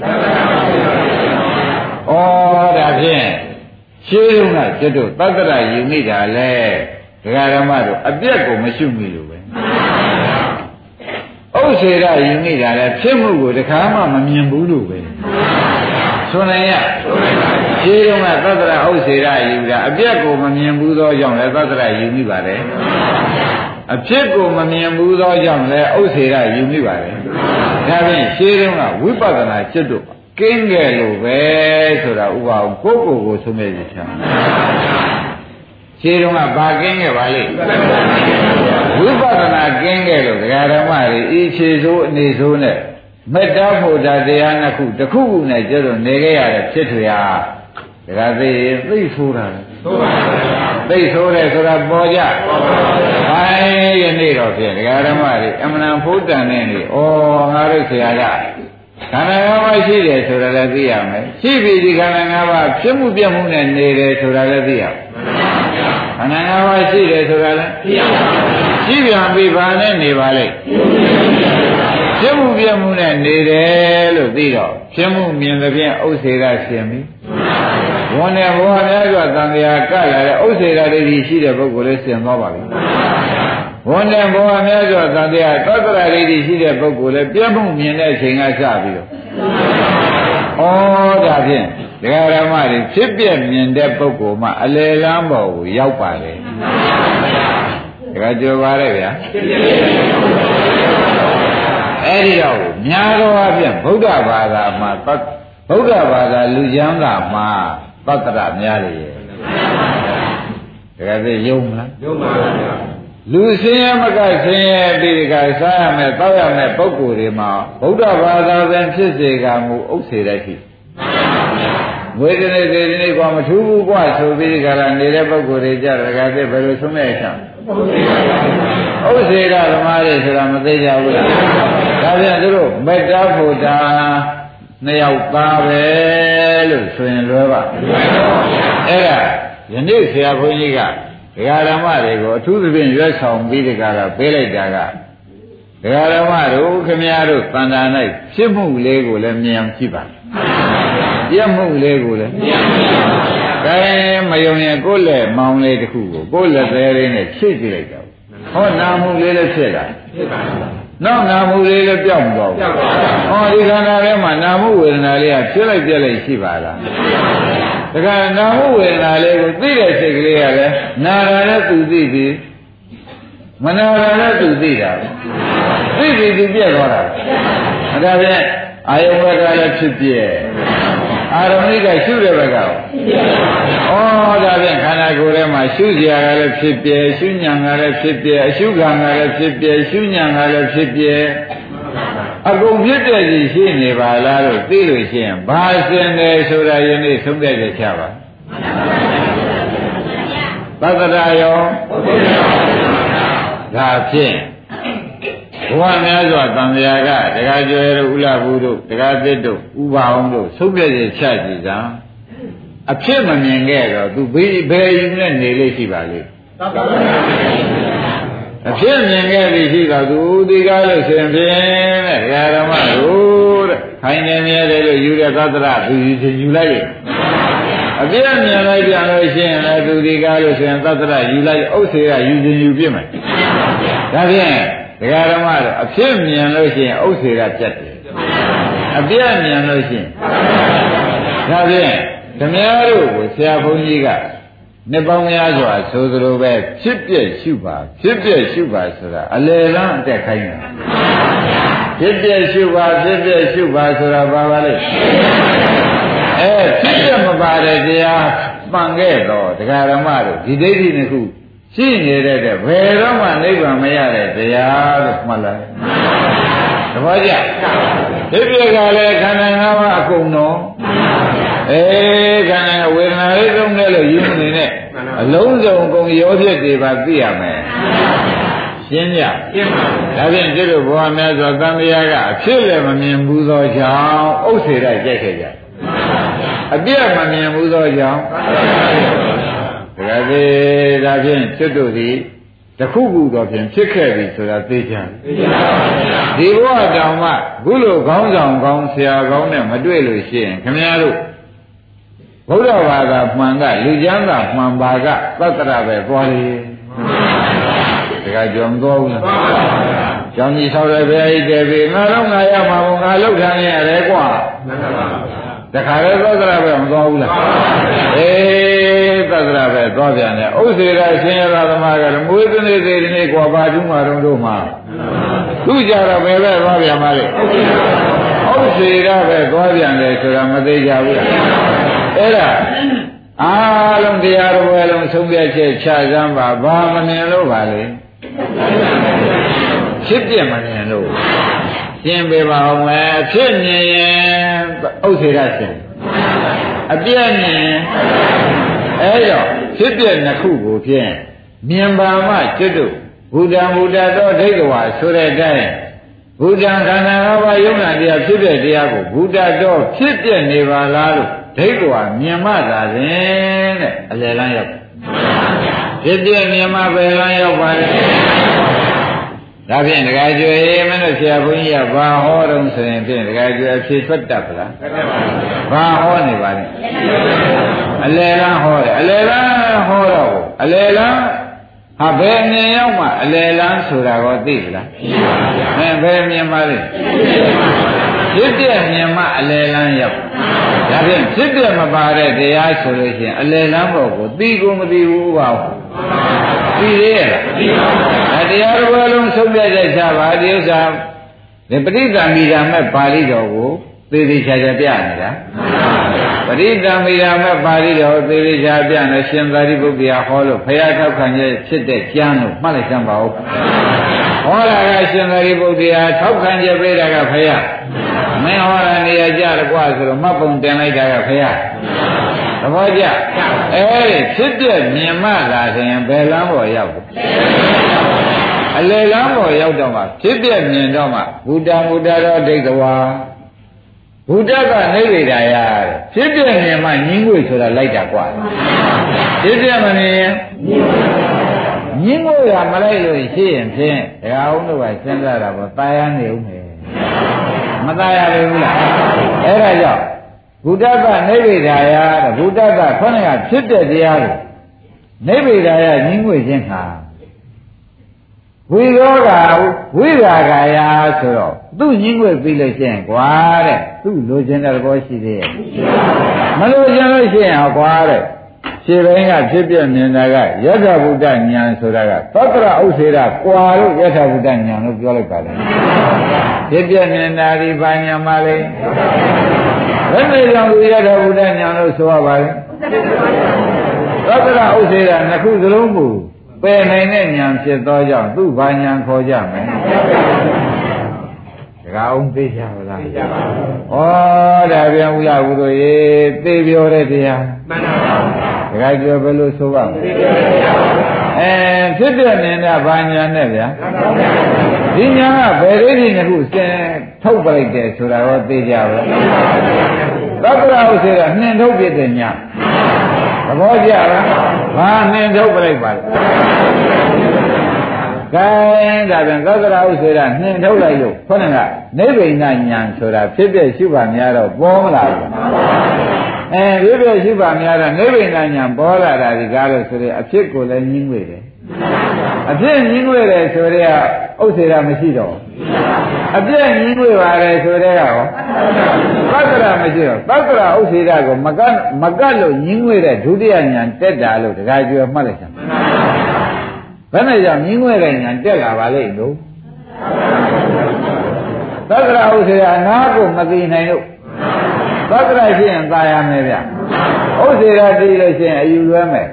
Speaker 2: ဩဒါဖြင့်ရှင်းလုံးကကျွတ်တို့သတ္တရယူမိတာလေဒကာဓမ္မတို့အပြက်ကိုမရှုမိလို့ပဲဥစ္စေရယူနေတာလည်းဖြစ်မှုကိုတခါမှမမြင်ဘူးလို့ပဲဆိုနိုင်ရခြေတုံးကသတ္တရဥစ္စေရယူတာအပြက်ကိုမမြင်ဘူးသောကြောင့်လည်းသတ္တရယူမိပါတယ်အဖြစ်ကိုမမြင်ဘူးသောကြောင့်လည်းဥစ္စေရယူမိပါတယ်ဒါဖြင့်ခြေတုံးကဝိပဿနာจิตတို့ကင်းကြလို့ပဲဆိုတာဥပအောင်ကိုယ့်ကိုယ်ဆုံးဖြတ်ချင်ခြေတုံးကဘာကင်းခဲ့ပါလိမ့်ဝိပဿနာကင်းခဲ့လို့ဒကာဓမ္မတွေဤခြေစိုးအနေစိုးနဲ့မေတ္တာဖို့တာတရားနှစ်ခုတစ်ခုခုနဲ့ကျတော့နေခဲ့ရတဲ့ဖြစ်ထွေဟာဒကာသိဆိုးတာသိဆိုးတယ်ဆိုတာပေါ်ကြဟိုင်းယနေ့တော့ဖြင့်ဒကာဓမ္မတွေအမှန်ဖို့တန်နေနေဩငါတို့ဆရာကခန္ဓာ၅ပါးရှိတယ်ဆိုတာလည်းသိရမယ်ရှိပြီဒီခန္ဓာ၅ပါးဖြစ်မှုပြမှုနဲ့နေတယ်ဆိုတာလည်းသိရမယ်ခန္ဓာ၅ပါးရှိတယ်ဆိုတာလည်းသိရပါဘူးရှိပြန်ပြီဘာနဲ့နေပါလိမ့်ဖြစ်မှုပြမှုနဲ့နေတယ်လို့သိတော့ဖြစ်မှုမြင်သဖြင့်ဥစ္စေရရှင်ပြီဝန်နဲ့ဘောများစွာတန်တရားကလာတဲ့ဥစ္စေရဒိဋ္ဌိရှိတဲ့ပုဂ္ဂိုလ်လေးရှင်သွားပါပြီဝန်နဲ့ဘောများစွာတန်တရားသတ္တရဒိဋ္ဌိရှိတဲ့ပုဂ္ဂိုလ်လေးပြမှုမြင်တဲ့အချိန်ကစပြီးတော့ဒါဖြင့်ဒကာရမတွေဖြစ်ပြမြင်တဲ့ပုဂ္ဂိုလ်မှအလေလမ်းပေါ်ကိုရောက်ပါလေဒကာကြိုပါရဲ့ဗျာအဲ့ဒီတော့များသောအားဖြင့်ဗုဒ္ဓဘာသာမှာဗုဒ္ဓဘာသာလူကျမ်းစာမှာသတ္တရများလေရဲ့ဒကာသိယုံမလားယုံပါဗျာလူဆင်းရဲမကဆင်းရဲပြီးဒီကစားရမယ်တောက်ရမယ်ပုဂ္ဂိုလ်တွေမှာဗုဒ္ဓဘာသာပင်ဖြစ်စေကမူဥစ္စေတရှိဝေဒနေဒေဒနေကွာမထူးဘူးကွာဆိုပြီးဒီကလာနေတဲ့ပုဂ္ဂိုလ်တွေကြတကယ်သိဘယ်လိုဆုံးမဲ့ချမ်းဥစ္စေတသမားတွေဆိုတာမသိကြဘူးလားဒါပြန်သူတို့မေတ္တာဖို့တာနှစ်ယောက်သားပဲလို့ဆိုရင်လွယ်ပါအဲ့ဒါယနေ့ဆရာဘုန်းကြီးကဒကာဓမ္မတွေကိုအထူးသဖြင့်ရွက်ဆောင်ပြီးဒီကလာပေးလိုက်တာကဒကာဓမ္မတို့ခမည်းတော်တန်တာ၌ဖြစ်မှုလေးကိုလည်းမြင်အောင်ကြည့်ပါပြတ်မှုလေးကိုလည်းမြင်အောင်ကြည့်ပါကဲမယုံရင်ကိုယ်လက်မောင်းလေးတစ်ခုကိုကိုယ်လက်သေးလေးနဲ့ချိတ်ကြည့်လိုက်တော့ဟောနာမှုလေးလည်းဖြစ်လာဖြစ်ပါဘူးနောက်နာမှုလေးလည်းပြောင်းသွားဘူးဟောဒီခန္ဓာထဲမှာနာမှုဝေဒနာလေးကဖြစ်လိုက်ပြက်လိုက်ရှိပါလားဒါကနာမှုဝေဒနာလေးကိုသိတဲ့စိတ်ကလေးကလည်းနာတာလည်းသူသိပြီမနာတာလည်းသူသိတာသိပြီသူပြက်သွားတာဒါဖြင့်အာယုဝတ္တလည်းဖြစ်ပြက်အာရုံလေးကရှုတဲ့ဘက်ကဩဒါဖြင့်ခန္ဓာကိုယ်ထဲမှာရှုစရာကလည်းဖြစ်ပြက်ရှုဉဏ်ကလည်းဖြစ်ပြက်အရှုခံကလည်းဖြစ်ပြက်ရှုဉဏ်ကလည်းဖြစ်ပြက်အကုန်ဖြစ်တဲ့ကြီးရှိနေပါလားလို့သိလို့ရှိရင်ဘာစင်တယ်ဆိုတာယနေ့သုံးတဲ့ကြချပါသတ္တရာယောဒါဖြင့်ဘဝများစွာတန်မြာကဒကာကျွယ်တို့ဥလဘူးတို့ဒကာသစ်တို့ဥပါအောင်တို့သုံးတဲ့ကြချကြည်သာအဖြစ်မမြင်ခဲ့တော့သူဘယ်ယူနဲ့နေလို့ရှိပါလိမ့်အဖြစ်မြင်ခဲ့ပြီရှိတော့သူဒီကားလို့ရှင်ဖြင့်တဲ့ဓမ္မတို့တဲ့ခိုင်းနေမြဲတယ်လို့ယူတဲ့သတ္တရသူယူလိုက်ရဲ့အပြည့်မြင်လိုက်ပြန်လို့ရှိရင်လည်းသူဒီကားလို့ရှင်သတ္တရယူလိုက်ဥစ္စေကယူခြင်းယူပြစ်မယ်ဒါဖြင့်ဓမ္မတို့အဖြစ်မြင်လို့ရှိရင်ဥစ္စေကပြတ်တယ်အပြည့်မြင်လို့ရှိရင်ဒါဖြင့်ဓမ္မတို့ကိုဆရာဘုန်းကြီးကနှစ်ပေါင်းများစွာဆိုသလိုပဲဖြစ်ပြည့်ရှုပါဖြစ်ပြည့်ရှုပါဆိုတာအလေလန်းအတက်ခိုင်းတာဖြစ်ပြည့်ရှုပါဖြစ်ပြည့်ရှုပါဆိုတာဘာပါလဲဖြစ်ပြမပါတဲ့တရားပန်ခဲ့တော့တရားဓမ္မတို့ဒီဒိဋ္ဌိနှစ်ခုရှိနေတဲ့ဘယ်တော့မှနိဗ္ဗာန်မရတဲ့တရားလို့မှတ်လိုက်သဘောကျဖြစ်ပြကလည်းခန္ဓာ၅ပါးအကုန်တော့ခန္ဓာဝေဒနာလေးသုံးတယ်လို့ယူနေနဲ့အလုံးစုံကုန်ရောဖြစ်တွေပါသိရမယ်ရှင်းကြရှင်းပါဘူးဒါဖြင့်ကျတို့ဘဝများစွာသံဃာကအဖြစ်လည်းမမြင်ဘူးသောကြောင့်ဥစ္စေရကြိုက်ခဲ့ကြအပြည့်မမြင်ဘူးသောကြောင့်ဒါသေးဒါဖြင့်ကျတို့သည်တခုခုတော့ဖြင့်ဖြစ်ခဲ့ပြီဆိုတာသိကြဒီဘဝတောင်မှခုလိုခေါင်းဆောင်ကောင်းဆရာကောင်းနဲ့မတွေ့လို့ရှိရင်ခင်ဗျားတို့ဘုရားဘာသာမှန်ကလူကျမ်းသာမှန်ပါကသတ္တရပဲသွားလေဒါကကြောင်သွားဘူးလားကျောင်းကြီးဆောက်တဲ့ဘုရားကြီးတည်ပြီးငါတော့ငါရမှာဘုံငါလောက်ထားနေရတယ်ကွာတခါလဲသက္ကရာပဲမသွားဘူးလားအေးသက္ကရာပဲသွားပြန်တယ်ဥစ္စေရဆင်းရဲသမားကလည်းမွေးသွေးသေးနေကွာဘာတူးမှတို့မှာသူကြတော့ပဲသွားပြန်ပါလေဥစ္စေရပဲသွားပြန်တယ်ဆိုတာမသေးကြဘူးလားအဲ့ဒါအားလုံးတရားတော်ပဲလုံးဆုံးဖြတ်ချက်ချစမ်းပါဘာမမြင်လို့ပါလေဖြစ်ပြမမြင်လို့ရှင်းပေးပါအောင်မယ်ဖြစ်မြင်ရင်ဥစ္စေရရှင်းအပြည့်မြင်အဲ့တော့ဖြစ်ပြနှစ်ခုကိုဖြင့်မြင်ပါမှကျွတ်တို့ဘုဒ္ဓံဘုဒ္ဓတော်ဒိဋ္ဌဝါဆိုတဲ့အတိုင်းဘုဒ္ဓံခန္ဓာ၅ပါးယုံနာတရားဖြစ်တဲ့တရားကိုဘုဒ္ဓတော်ဖြစ်ပြနေပါလားလို့ဒိဋ္ဌဝါမြင်မှသာရင်တဲ့အလယ်လမ်းရောက်ဖြစ်ပြမြင်မှပဲလမ်းရောက်ပါလေဒါဖြင့်ဒကာကျွေမင်းတို့ဆရာဘုန်းကြီးကဘာဟောတော့ဆိုရင်ဖြင့်ဒကာကျွေအဖြေထွက်တတ်ပလားဘာဟောနေပါလဲအလယ်လမ်းဟောတယ်အလယ်လမ်းဟောတော့အလယ်လမ်းဟာဘယ်မြင်ရောက်မှအလယ်လမ်းဆိုတာကိုသိပလားဘယ်မြင်ပါလဲဖြစ်ပြမြင်မှအလယ်လမ်းရောက်ဒါဖြင့်ဖြစ်ပြမပါတဲ့တရားဆိုလို့ရှိရင်အလယ်လမ်းဘောကိုသိကိုမသိဘူးပါဘူးသိရဲ့လားတရားတော်ဘလုံးဆုံးဖြတ်ချက်ချပါဒီဥစ္စာဒီပဋိသင်္မိဓမ္မပါဠိတော်ကိုသေသေးချာချာပြနေတာပဋိသင်္မိဓမ္မပါဠိတော်သေသေးချာပြနေရှင်သာရိပုတ္တရာဟောလို့ဘုရားထောက်ခံချက်ဖြစ်တဲ့ကျမ်းလို့မှတ်လိုက်စမ်းပါဦးဟောတာကရှင်သာရိပုတ္တရာထောက်ခံချက်ပေးတာကဘုရားမင်းဟောတာနေရာကြတယ်ကွာဆိုတော့မှတ်ပုံတင်လိုက်တာကဘုရားသဘောကျအဲဒီဖြစ်တဲ့မြင်မှလာရင်ဘယ်လမ်းပေါ်ရောက်တယ်အလယ်လမ်းပေါ်ရောက်တော့မှဖြစ်တဲ့မြင်တော့မှဘုဒ္ဓဘုဒ္ဓတော်ဒိဋ္ဌဝါဘုဒ္ဓကနိဗ္ဗာန်ရဖြစ်တဲ့မြင်မှညင်းငွေဆိုတာလိုက်တာกว่าဖြစ်တဲ့မမြင်ညင်းငွေကမလိုက်လို့ရှိရင်ဖြင့်ဒကာအောင်တို့ကစဉ်းစားတာပေါ့ตายရနေဦးမယ်မตายရဘူးလားအဲ့ဒါကြောင့်ဘုဒ္ဓကနိဗ္ဗာန်ရတဲ့ဘုဒ္ဓကခေါင်းကဖြစ်တဲ့တရားကိုနိဗ္ဗာန်ရညင်းငွေခြင်းဟာဝိရောဂဝိရာဂာယဆိုတော့သူ့ညင်းွက်ပြီးလို့ရှိရင်ကွာတဲ့သူ့လိုချင်တဲ့သဘောရှိသေးရဲ့မလိုချင်လို့ရှိရင်ဟောကွာတဲ့ခြေပိုင်းကဖြစ်ပြမြင်တာကယထာဘုဒ္ဓဉာဏ်ဆိုတာကသတ္တရဥစ္စေရကွာလို့ယထာဘုဒ္ဓဉာဏ်လို့ပြောလိုက်ပါတယ်ဖြစ်ပြမြင်တာဒီဘာဉာဏ်ပါလဲဘယ်လိုကြောင့်ယထာဘုဒ္ဓဉာဏ်လို့ဆိုရပါလဲသတ္တရဥစ္စေရနှစ်ခုစလုံးကိုပယ်နိုင်တဲ့ဉာဏ်ဖြစ်သောကြောင့်သူ့ဘာဉာဏ်ခေါ်ကြမယ်။ဒါကအောင်သိကြပါလား။သိကြပါဘူး။ဩဒါပြန်ဦးလားဘုရားရေသိပြောတဲ့တရား။မှန်ပါပါ။ဒါကပြောဘယ်လိုဆိုပါ့မလဲ။သိပြောတဲ့တရား။ဖြစ်တဲ့နေတာဘာဉာဏ်နဲ့ဗျာ။ဒီဉာဏ်ကဘယ်လေးဒီနှစ်ခုစင်ထုတ်ပလိုက်တယ်ဆိုတာရောသိကြပါလား။သတ္တရဥစ္စေကနှင်ထုတ်ပြတဲ့ဉာဏ်။သဘောကျလားဘာနှင်ထုတ်ပလိုက်ပါလဲကဲဒါပြန်သက္ကရာဥစ္စေရနှင်ထုတ်လိုက်လို့ခေါင်းကနိဗ္ဗာန်ဉာဏ်ဆိုတာဖြစ်ဖြစ်ရှိပါများတော့ပေါ်မလာဘူးဖြစ်ဖြစ်ရှိပါများတော့နိဗ္ဗာန်ဉာဏ်ပေါ်လာတာဒီကားလို့ဆိုရအဖြစ်ကိုလည်းညင်းငွေတယ်အဖြစ်ညင်းငွေတယ်ဆိုရဲဥစ္စေရမရှိတော့အပြည့်ညင်းငွေပါတယ်ဆိုတဲ့ရောသက္ကရာမရှိတော့သက္ကရာဥစ္စေရကိုမကတ်လို့ညင်းငွေတဲ့ဒုတိယဉာဏ်တက်တာလို့တခါကျွေမှတ်လိုက်စမ်းဘယ်နဲ့ကြောင့်ညင်းငွေတဲ့ဉာဏ်တက်လာပါလိမ့်လို့သက္ကရာဥစ္စေရအနာကိုမသိနိုင်လို့သက္ကရာရှိရင်သာရမယ်ဗျဥစ္စေရသိလို့ရှိရင်အယူလွဲမယ်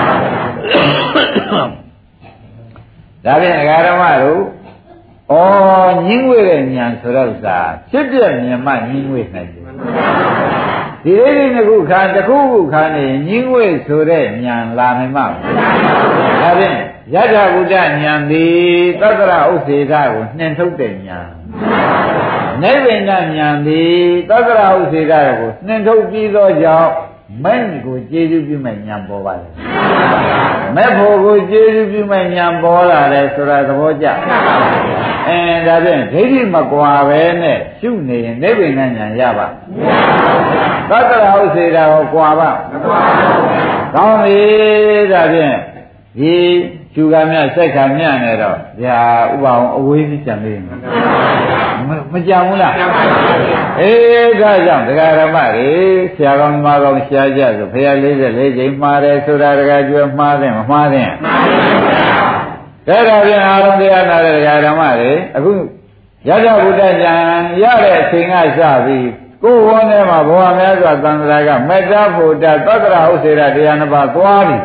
Speaker 2: ဒါဖြင့်အဂါရမတို့ညင်းငွေတဲ့ဉာဏ်ဆိုတော့သာဖြစ်ပြမြင်မှညင်းငွေနိုင်တယ်ဒီလေးဒီခုခါတစ်ခုခုခါနေညင်းငွေဆိုတဲ့ဉာဏ်လာနိုင်မှာဒါဖြင့်ယထာဘုဒ္ဓဉာဏ်သည်သတ္တရဥစ္စေတကိုနှင်ထုတ်တဲ့ဉာဏ်နိဗ္ဗာန်ဉာဏ်သည်သတ္တရဥစ္စေတကိုနှင်ထုတ်ပြီးသောကြောင့်မဲ့ကိုကျေးဇူးပြုမဲ့ဉာဏ်ပေါ်ပါလေမဲ့ဖို့ကိုကျေးဇူးပြုမဲ့ဉာဏ်ပေါ်လာတယ်ဆိုတာသဘောကျဒါဖြင့်ဒိဋ္ဌိမကွာပဲနဲ့ရှုနေရင်နိဗ္ဗာန်ဉာဏ်ရပါသတ္တရဥစ္စေတကိုကွာပါမကွာပါဘူးကောင်းပြီဒါဖြင့်ဒီရှုကမြစိုက်ခါမြနေတော့ဗျာဥပအောင်အဝေးကြီးကြံသေးတယ်မကြံဘူးလားအေးဒါကြောင့်ဒကာရမတွေဆရာကောင်းမကောင်းရှားကြဆိုဘုရား44ချိန်မှားတယ်ဆိုတာဒကာကျွဲမှားတယ်မမှားတယ်ဒါတော့ပြန်အားလုံးတရားနာတဲ့ဒကာဓမ္မတွေအခုရတ္တဗုဒ္ဓဉာဏ်ရတဲ့အချိန်ကစပြီးကိုယ်ဝန်းထဲမှာဘဝများစွာသံဃာကမေတ္တာဖို့တသတ္တရာဥစေရတရားနှစ်ပါးသွားပြီ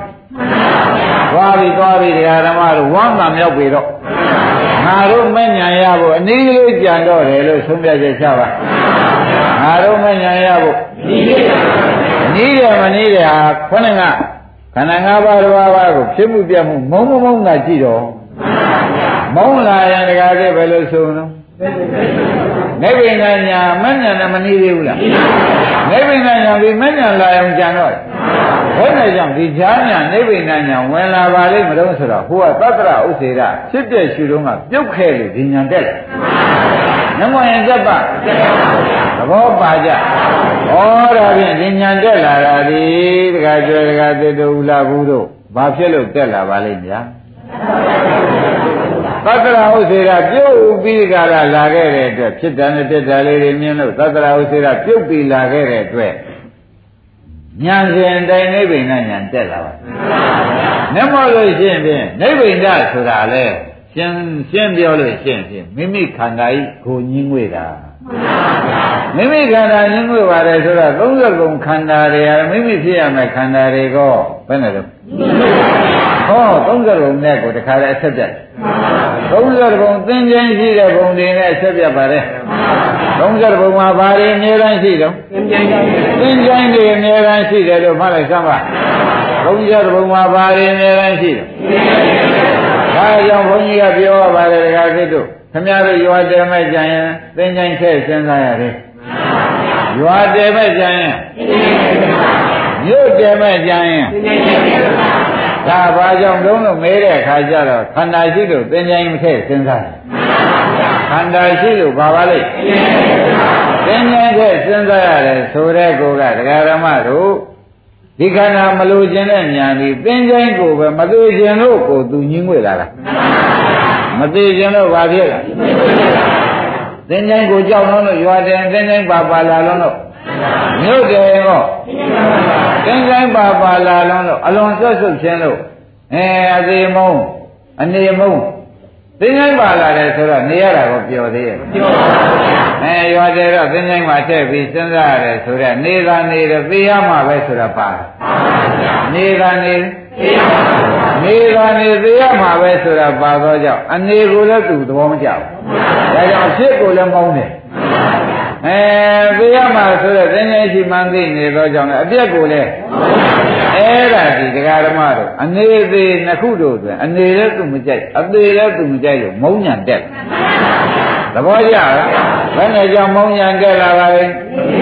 Speaker 2: တရားဓမ္မတို့ဝမ်းသာမြောက်ပြီတော့ငါတို့မဉ္ဇဏ်ရဖို့အနည်းလေးကြံတော့တယ်လို့ဆုံးဖြတ်ချက်ချပါငါတို့မဉ္ဇဏ်ရဖို့နီးတယ်မနီးတယ်ဟာခொနဲ့ကခန္ဓာ၅ပါးတစ်ပါးကိုဖြစ်မှုပြမှုမုံမုံကကြည့်တော့မုံလာရင်တကားလေးပဲလို့ဆိုနော်နိဗ္ဗာန်ညာမဉ္ဇဏ်နဲ့မနီးသေးဘူးလားနိဗ္ဗာန်ညာပြီးမဉ္ဇဏ်လာအောင်ကြံတော့ဘယ်နဲ့ကြောင့်ဒီဈာညာနိဗ္ဗာန်ညာဝင်လာပါလိမ့်မလို့ဆိုတော့ဟိုကသတ္တရဥစေရဖြစ်တဲ့ရှုတုံးကပြုတ်ခဲ့လို့ဒီညာတက်တယ်နမောရင်သက်ပါသဘောပါကြဩဒါဖြင့်ဒီညာတက်လာတာဒီတခါကျွဲတခါသစ်တို့ဥလာဘူးတို့ဘာဖြစ်လို့တက်လာပါလိမ့်ဗျာသတ္တရဥစေရပြုတ်ပြီးကြလာခဲ့တဲ့အတွက်ဖြစ်တယ်နဲ့တက်တယ်လေးတွေမြင်လို့သတ္တရဥစေရပြုတ်ပြီးလာခဲ့တဲ့အတွက်ဉာဏ်စဉ်တိုင်းနိဗ္ဗာန်ဉာဏ်တက်လာပါနမောလို့ရှိရင်ဖြင့်နိဗ္ဗာန်ဆိုတာလေရှင်းပြောလို့ရှိရင်ဖြင့်မိမိခန္ဓာဤကိုညင်းငွေတာမိမိခန္ဓာညင်းငွေပါတယ်ဆိုတော့30ကုန်ခန္ဓာတွေဟာမိမိဖြစ်ရမယ်ခန္ဓာတွေကိုဘယ်နဲ့လဲဟော30ကုန်နဲ့ကိုတခါတည်းအဆက်ပြတ်30ကုန်သင်္ကြန်ရှိတဲ့ဘုံတွေနဲ့အဆက်ပြတ်ပါတယ်30ဘုံမှာဘာတွေအများအားရှိတော့သင်္ကြန်တွေအများအားရှိတယ်လို့မှတ်လိုက်စမ်းပါ30ဘုံမှာဘာတွေအများအားရှိတော့ဒါကြောင့်ဘုန်းကြီးကပြောရပါတယ်တခါကိတို့ခင်ဗျားတို့ရွာတယ်မဲ့ကြရင်သင်္ကြန်ခဲ့စဉ်းစားရတယ်ရွာတယ်မဲ့ကြရင်မြို့တယ်မဲ့ကြရင်ဒါဘာကြောင့်တုံးလို့မဲတဲ့အခါကျတော့ခန္ဓာရှိလို့သင်္ကြန်မခဲ့စဉ်းစားတယ်ခန္ဓာရှိလို့ဘာပါလိမ့်သင်္ကြန်ခဲ့စဉ်းစားရတယ်ဆိုတဲ့ကောကဒကာရမတို့ဒီခန္ဓာမလိုခြင်းနဲ့ညာပြီးသင်္ကြန်ကိုပဲမသိခြင်းလို့ကိုသူညင်းငွေလာတာမသိခြင်းလို့ဘာဖြစ်လဲသင်္ကြန်ကိုကြောက်လို့ရွာတယ်သင်္ကြန်ပါလာလို့မြို့တယ်ရောသင်္ကြန်ပါလာလို့အလွန်ဆွတ်ခြင်းလို့အသေးမုံအနေမုံသင်္ကြန်ပါလာတယ်ဆိုတော့နေရတာကိုပျော်သေးရဲ့ပျော်ပါဘူးရွာတယ်တော့သင်္ကြန်မှာထည့်ပြီးစဉ်းစားရတယ်ဆိုတော့နေတာနေတယ်သိရမှာပဲဆိုတာပါတယ်နေတာနေနေတာနေသိရမှာပဲဆိုတာပါတော့ကြောင့်အနေကိုလည်းသူသဘောမကျဘူးဒါကြောင့်အဖြစ်ကိုလည်းမောင်းတယ်သိရမှာဆိုတော့သင်္ကြန်ရှိမှန်းသိနေတော့ကြောင့်လည်းအပြက်ကိုလည်းအဲ့ဒါဒီဒကာဓမ္မတို့အနေသေးနှစ်ခုတို့ဆိုအနေလည်းသူမကြိုက်အသေးလည်းသူမကြိုက်လို့မုံညာတက်သဘောကျလားဘယ်နဲ့ကြောင့်မုံညာတက်လာပါလဲ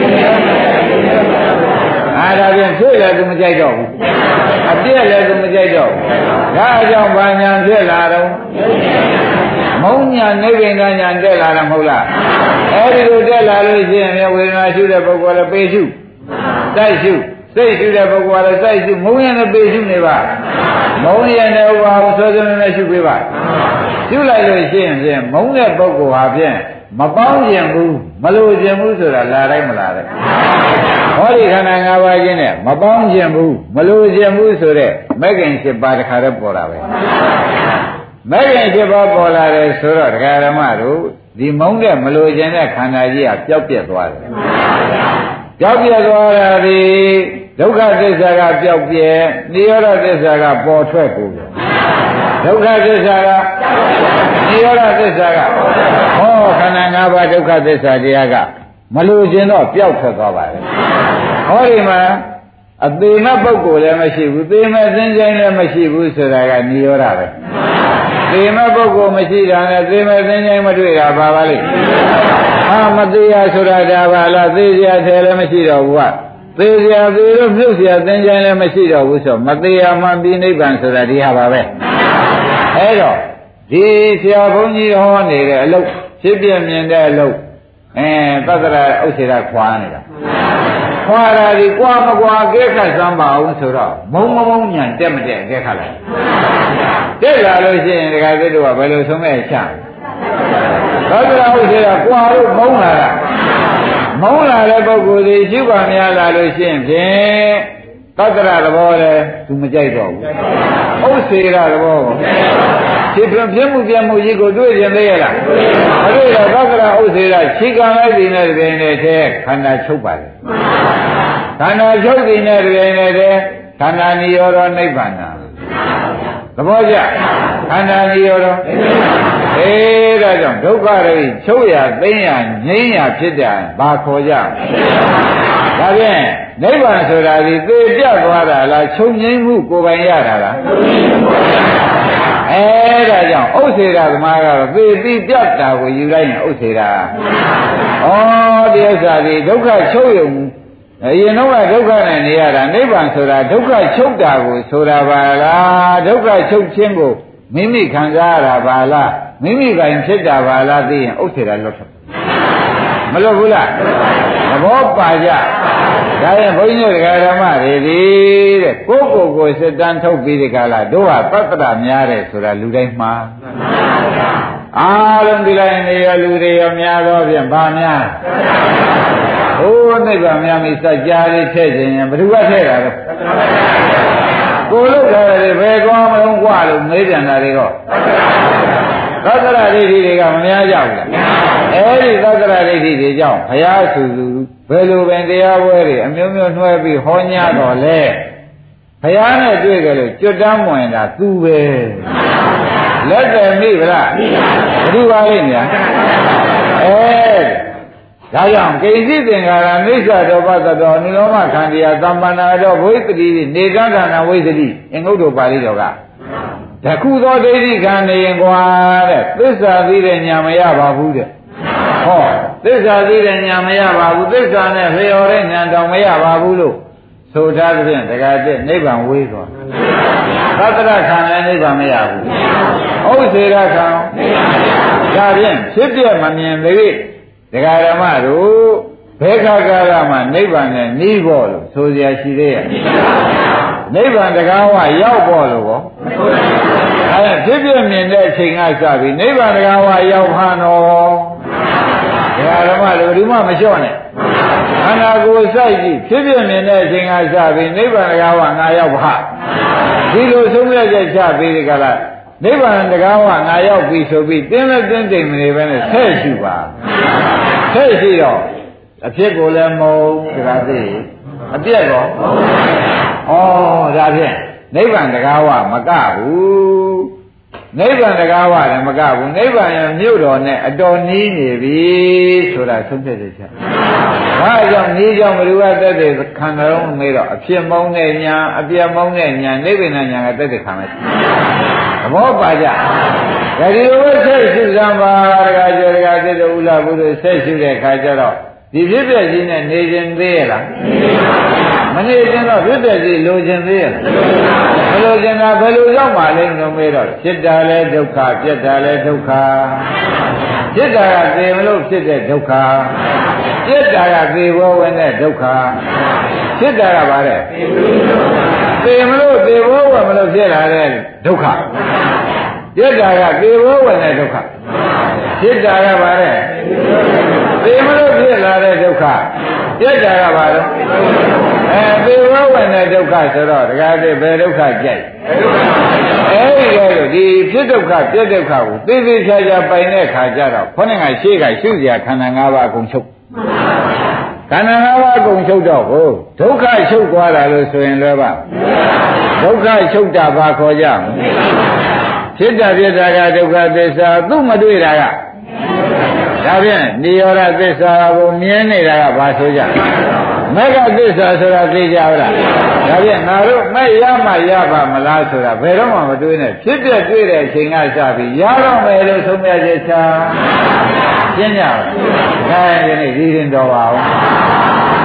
Speaker 2: အားဒါဖြင့်ဖြစ်လည်းသူမကြိုက်တော့ဘူးအပြည့်လည်းသူမကြိုက်တော့ဘူးဒါအကြောင်းဘာညာဖြစ်လာတော့မုံညာနိဗ္ဗာန်ညာတက်လာတာမဟုတ်လားအဲ့ဒီလိုတက်လာလို့ရှိရင်ဝေဒနာရှုတဲ့ပုဂ္ဂိုလ်လည်းပေရှုတိုက်ရှုစိတ်ရှုတဲ့ပုဂ္ဂိုလ်ကလည်းစိတ်ရှုမုံရင်လည်းပေရှုနေပါမုံရင်လည်းဥပါဟုဆွဲဆွဲနဲ့ရှုပေးပါရှုလိုက်လို့ရှိရင်မုံတဲ့ပုဂ္ဂိုလ်ဟာဖြင့်မပေါင်းကျင်ဘူးမလိုကျင်ဘူးဆိုတာလာတိုင်းမလာတဲ့ဟောဒီခန္ဓာ၅ပါးချင်းနဲ့မပေါင်းကျင်ဘူးမလိုကျင်ဘူးဆိုတဲ့မဂ္ဂင်7ပါးတခါတည်းပေါ်လာပဲမဂ္ဂင်7ပါးပေါ်လာတယ်ဆိုတော့ဒကာဓမ္မတို့ဒီမုံတဲ့မလိုကျင်တဲ့ခန္ဓာကြီးကပျောက်ပြက်သွားတယ်ပျောက်ပြက်သွားတာဒီဒုက္ခသစ္စာကပျောက်ပြဲနိရောဓသစ္စာကပေါ်ထွက်ကုန်တယ်ဒုက္ခသစ္စာကနိရောဓသစ္စာကဟောခန္ဓာ၅ပါးဒုက္ခသစ္စာတရားကမလိုချင်တော့ပျောက်ထွက်သွားပါတယ်ဟောဒီမှာအသေးမဲ့ပုဂ္ဂိုလ်လည်းမရှိဘူးသေမဲ့သင်္ကြန်လည်းမရှိဘူးဆိုတာကနိရောဓပဲသေမဲ့ပုဂ္ဂိုလ်မရှိတာနဲ့သေမဲ့သင်္ကြန်မတွေ့တာဘာပါလိမ့်မသေးရဆိုတာဒါပါလားသေစရာထဲလည်းမရှိတော့ဘူးကသေစရာသေလို့မြုပ်စရာသင်္ကြန်လည်းမရှိတော့ဘူးဆိုမသေးရမှပြီးနိဗ္ဗာန်ဆိုတာဒီဟာပါပဲအဲ့တော့ဒီဆရာဘုန်းကြီးဟောနေတဲ့အလုပ်ဖြစ်ပြမြင်တဲ့အလုပ်သတ္တရာဥစ္စေရခွာနေတာခွာတာဒီကွာမကွာအကဲခတ်စမ်းပါအောင်ဆိုတော့မုံညာတက်မတက်အကဲခတ်လိုက်တက်လာလို့ရှိရင်ဒကာသစ်တို့ကဘယ်လိုဆုံးမဲ့ချသောတရာဟုတ်သေးတာကွာလို့မုံလာတာမုံလာတဲ့ပုဂ္ဂိုလ်ဒီရှိပါများလာလို့ရှိရင်ဖြင့်သတ္တရသဘောလဲသူမကြိုက်တော့ဘူးဥစ္စေရသဘောကိုဒီပြင်းမှုကြီးကိုတွေ့ရင်သိရလားမတွေ့တော့သတ္တရဥစ္စေရခြေကံလိုက်ပြီးတဲ့တွင်နဲ့တည်းခန္ဓာချုပ်ပါလေခန္ဓာချုပ်ပြီးတဲ့တွင်နဲ့တည်းခန္ဓာနိရောဓနိဗ္ဗာန်သဘောကျခန္ဓာနိရောဓဒါကြောင့်ဒုက္ခတွေချုပ်ရသိမ်းရငြိမ်းရဖြစ်တယ်ဘာခေါ်ကြဒါဖြင့်နိဗ္ဗာန်ဆိုတာဒီသေပြတ်သွားတာလားချုပ်ငြိမ်းမှုကိုယ်ပိုင်ရတာလားဒါကြောင့်ဥစ္စေရသမားကတော့သေပြီးပြတ်တာကိုယူလိုက်ရင်ဥစ္စေရဒီဥစ္စာဒီဒုက္ခချုပ်ရုံအရင်တော့ဒုက္ခနဲ့နေရတာနိဗ္ဗာန်ဆိုတာဒုက္ခချုပ်တာကိုဆိုတာပါလားဒုက္ခချုပ်ခြင်းကိုမိမိခံစားရတာပါလားမိမိပိုင်ဖြစ်တာပါလားသိရင်ဥစ္စေရလွတ်ထွက်မလွတ်ဘူးလားသဘောပါကြဒါရင်ဘုန်းကြီးတို့ဓမ္မတွေဒီတဲ့ကိုယ်စစ်တမ်းထုတ်ပြီးဒီကလာတို့ဟာပတ္တရများတယ်ဆိုတာလူတိုင်းမှားအားလုံးဒီလိုက်နေရလူတွေရောများတော့ဖြင့်ဗာများဟိုးနိဗ္ဗာန်များမိစัจ जा လေးထည့်ခြင်းရင်ဘယ်သူကထည့်တာလဲကိုလို့ထားတယ်ဘယ်ကောင်းမလို့กว่าလို့မေးပြန်တာတွေကသတ္တရဒိဋ္ဌိတွေကမများကြဘူးလားဒီသတ္တရဒိဋ္ဌိတွေကြောင့်ဘုရားဆူဘယ်လိုပင်တရားပွဲတွေအမျိုးမျိုးနှွှဲပြီးဟောညတော်လဲဘုရားနဲ့တွေ့ကြလို့ကျွတ်တမ်းဝင်တာသူပဲလက်တယ်မိဗလားမိပါဘူးဘယ်သူပါလိမ့်များဒါကြောင့်ကိဉ္စီသင်္ခါရမိစ္ဆာတောပတ္တတော်နိရောဓခန္တီယသမ္ပန္နာတော်ဝိသတိနေကဌာနဝိသတိအင်္ဂုတ္တပါဠိတော်ကတခုသောဒိဋ္ဌိခံနေရင်ကွာတဲ့သစ္စာသိတဲ့ညာမရပါဘူးတဲ့ဟောသစ္စာသိတဲ့ညာမရပါဘူးသစ္စာနဲ့လျော်တဲ့ညာတောင်မရပါဘူးလို့ဆိုထားတဲ့ဖြင့်တခါတည်းနိဗ္ဗာန်ဝေးသွားသတ္တရခံလည်းနိဗ္ဗာန်မရဘူးဥစ္စေရခံဒါဖြင့်ဖြစ်ပြမမြင်သေးဒကာဓမ္မတို့ဘယ်ခါကာလမှာနိဗ္ဗာန်နဲ့နီးဖို့လို့ဆိုစရာရှိသေးရဲ့နိဗ္ဗာန်တကားဝရောက်ဖို့လို့ကောဖြစ်ပြမြင်တဲ့အချိန်ကစပြီးနိဗ္ဗာန်တကားဝရောက်ဟန်တော်ဒကာဓမ္မတို့ဒီမှမလျှော့နဲ့ခန္ဓာကိုယ်စိုက်ကြည့်ဖြစ်ပြမြင်တဲ့အချိန်ကစပြီးနိဗ္ဗာန်တကားဝငါရောက်ပါဒီလိုဆုံးဖြတ်ချက်ချပြီးဒီကလာနိဗ္ဗာန်တကားဝငါရောက်ပြီဆိုပြီးတင်းလည်းတင်းတိမ်မနေပဲနဲ့ဆက်ရှိပါဆက်ရှိတော့အဖြစ်ကိုလည်းမုံတကားသိအပြက်တော့ဒါဖြင့်နိဗ္ဗာန်တကားဝမကဘူးနိဗ္ဗာန်တကားဝလည်းမကဘူးနိဗ္ဗာန်ရဲ့မြို့တော်နဲ့အတော်နီးနေပြီဆိုတာဆုံးဖြတ်ချက်ချက်ဒါကြောင့်နီးကြောင့်ဘ누구ကတက်တဲ့ခန္ဓာတော်မေးတော့အဖြစ်မုံတဲ့ညာအပြက်မုံတဲ့ညာနိဗ္ဗာန်ညာကတက်တဲ့ခံမယ်သဘောပါကြဒါဒီလိုပဲဆက်ရှိစမ်းပါတကားကျော်တကားသစ်တို့ဥလာဘူးတို့ဆက်ရှိတဲ့ခါကျတော့ဒီဖြစ်ပြကြီးနဲ့နေခြင်းသေးရလားမနေခြင်းတော့ဖြစ်ပြကြီးလိုခြင်းသေးရလားမလိုခြင်းတာဘယ်လိုရောက်မှလဲလို့မေးတော့ဖြစ်တာလဲဒုက္ခပြက်တာလဲဒုက္ခဖြစ်တာကသေမလို့ဖြစ်တဲ့ဒုက္ခပြက်တာကသေဘောဝင်တဲ့ဒုက္ခဖြစ်တာကဘာလဲသေမလို့သေဘောဝင်မလို့ဖြစ်လာတဲ့ဒုက္ခပြက်တာကသေဘောဝင်တဲ့ဒုက္ခဖြစ်တာကဘာလဲသေမလို့ဖြစ်လာတဲ့ဒုက္ခပြက်တာကဘာလဲသေဘောဝင်တဲ့ဒုက္ခဆိုတော့တခါတည်းဘယ်ဒုက္ခကြိုက်အဲဒီလိုဒီဖြစ်ဒုက္ခပြက်ဒုက္ခကိုသိသိချာချာပိုင်တဲ့ခါကျတော့ခေါင်းကရှေ့ကရှုစရာခန္ဓာ၅ပါးအကုန်ချုပ်ခန္ဓာ၅ပါးအကုန်ချုပ်တော့ဟိုဒုက္ခချုပ်သွားတာလို့ဆိုရင်လည်းပါဒုက္ခချုပ်တာဘာခေါ်ကြမလဲဖြစ်တာပြက်တာကဒုက္ခသစ္စာသူ့မတွေ့တာကဒါဖြင့်နိရောဓသစ္စာကိုမြင်နေတာကဘာဆိုကြမေဃသစ္စာဆိုတာသိကြပါလားဒါဖြင့်ငါတို့မဲ့ရမှရပါမလားဆိုတာဘယ်တော့မှမတွေးနဲ့ဖြစ်တဲ့တွေ့တဲ့အချိန်ကစပြီးရတော့မယ်လို့ဆုံးဖြတ်ချက်ချရှင်းကြပါဒါဒီနေ့ဒီရင်တော်ပါအောင်